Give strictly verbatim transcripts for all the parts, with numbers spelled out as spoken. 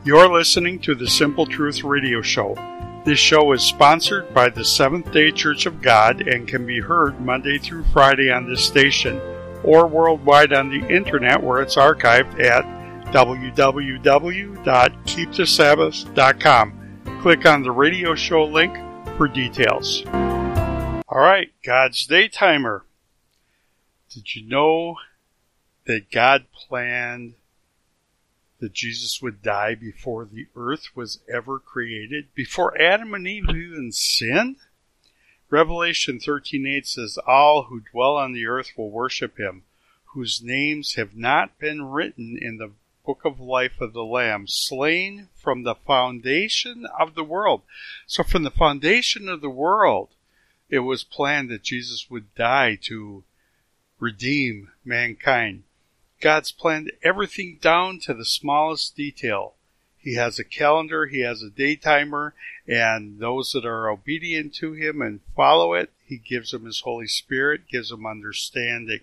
You're listening to the Simple Truth Radio Show. This show is sponsored by the Seventh-day Church of God and can be heard Monday through Friday on this station or worldwide on the internet where it's archived at w w w dot keep the sabbath dot com. Click on the radio show link for details. All right, God's Day Timer. Did you know that God planned that Jesus would die before the earth was ever created? Before Adam and Eve even sinned? Revelation thirteen eight says, "All who dwell on the earth will worship him, whose names have not been written in the book of life of the Lamb, slain from the foundation of the world." So from the foundation of the world, it was planned that Jesus would die to redeem mankind. God's planned everything down to the smallest detail. He has a calendar, he has a day timer, and those that are obedient to him and follow it, he gives them his Holy Spirit, gives them understanding.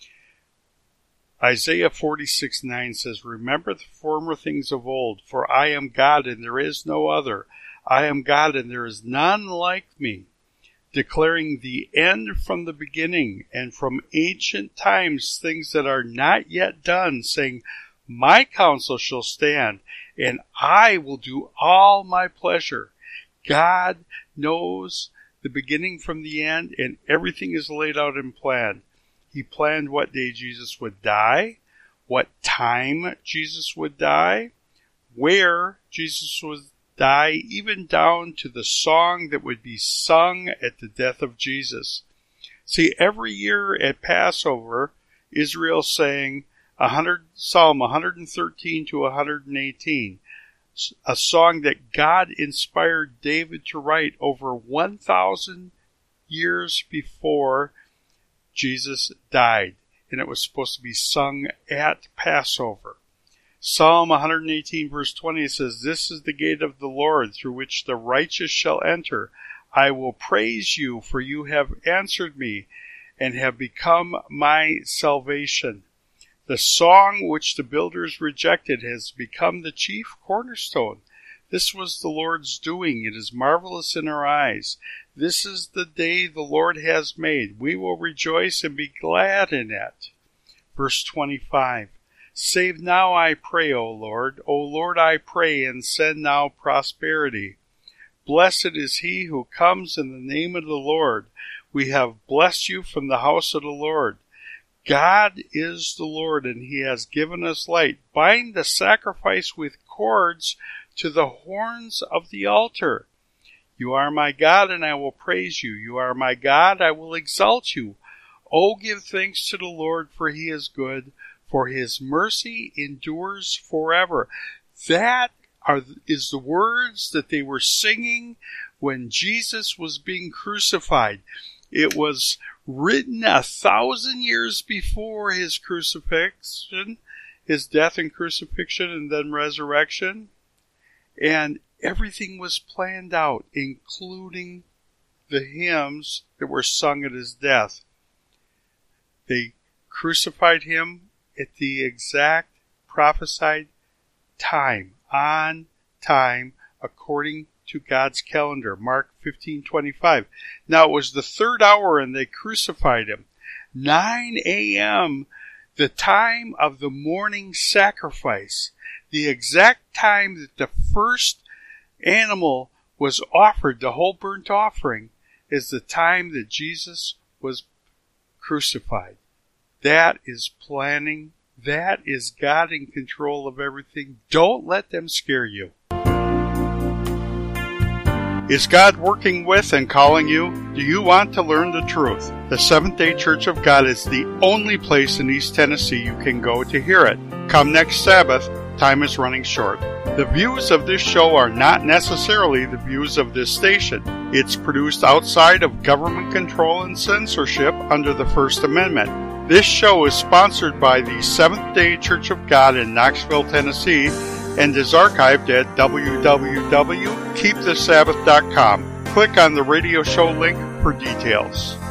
Isaiah forty-six nine says, "Remember the former things of old, for I am God and there is no other. I am God and there is none like me, declaring the end from the beginning and from ancient times things that are not yet done, saying, my counsel shall stand, and I will do all my pleasure." God knows the beginning from the end, and everything is laid out and planned. He planned what day Jesus would die, what time Jesus would die, where Jesus would die, even down to the song that would be sung at the death of Jesus. See, every year at Passover, Israel sang one hundred, Psalm one thirteen to one eighteen, a song that God inspired David to write over one thousand years before Jesus died, and it was supposed to be sung at Passover. Psalm one eighteen verse twenty says, "This is the gate of the Lord, through which the righteous shall enter. I will praise you, for you have answered me, and have become my salvation." The song which the builders rejected has become the chief cornerstone. This was the Lord's doing. It is marvelous in our eyes. This is the day the Lord has made. We will rejoice and be glad in it. Verse twenty-five. "Save now, I pray, O Lord. O Lord, I pray, and send now prosperity. Blessed is he who comes in the name of the Lord. We have blessed you from the house of the Lord." God is the Lord, and he has given us light. Bind the sacrifice with cords to the horns of the altar. You are my God, and I will praise you. You are my God, I will exalt you. Oh, give thanks to the Lord, for he is good, for his mercy endures forever. That are, is the words that they were singing when Jesus was being crucified. It was written a thousand years before his crucifixion, his death and crucifixion and then resurrection. And everything was planned out, including the hymns that were sung at his death. They crucified him at the exact prophesied time, on time, according to God's calendar. Mark fifteen twenty-five. Now it was the third hour and they crucified him. nine a.m., the time of the morning sacrifice, the exact time that the first animal was offered, the whole burnt offering, is the time that Jesus was crucified. That is planning. That is God in control of everything. Don't let them scare you. Is God working with and calling you? Do you want to learn the truth? The Seventh-day Church of God is the only place in East Tennessee you can go to hear it. Come next Sabbath. Time is running short. The views of this show are not necessarily the views of this station. It's produced outside of government control and censorship under the First Amendment. This show is sponsored by the Seventh-day Church of God in Knoxville, Tennessee, and is archived at w w w dot keep the sabbath dot com. Click on the radio show link for details.